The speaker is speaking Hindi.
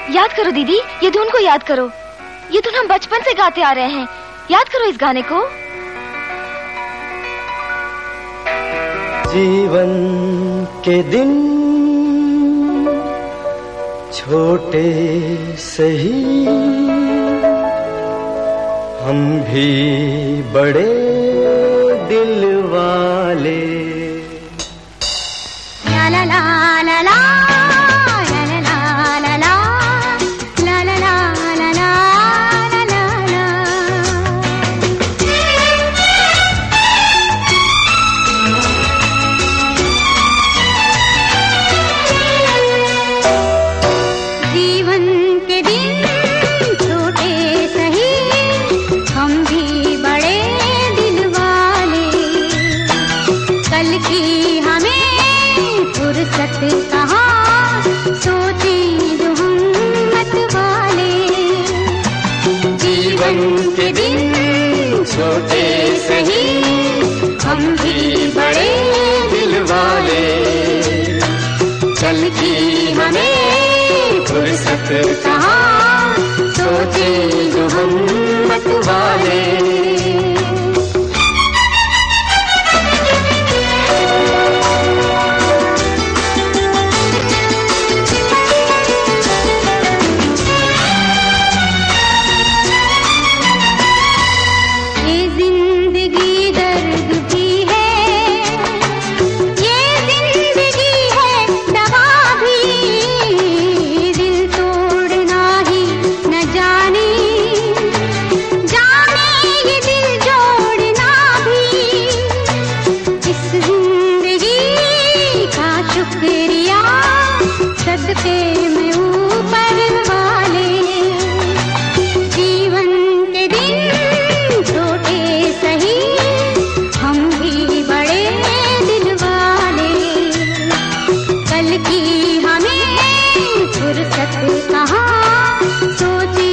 याद करो दीदी, ये धुन को याद करो। ये धुन हम बचपन से गाते आ रहे हैं। याद करो इस गाने को। जीवन के दिन छोटे सही, हम भी बड़े दिल वाले। ला ला ला ला ला। कहाँ सोचे जो हम मत वाले। जीवन के दिन छोटे सही, हम भी बड़े दिल वाले। कल की हमें फुर्सत कहाँ सोचे जो हम मत वाले। कहाँ सोचे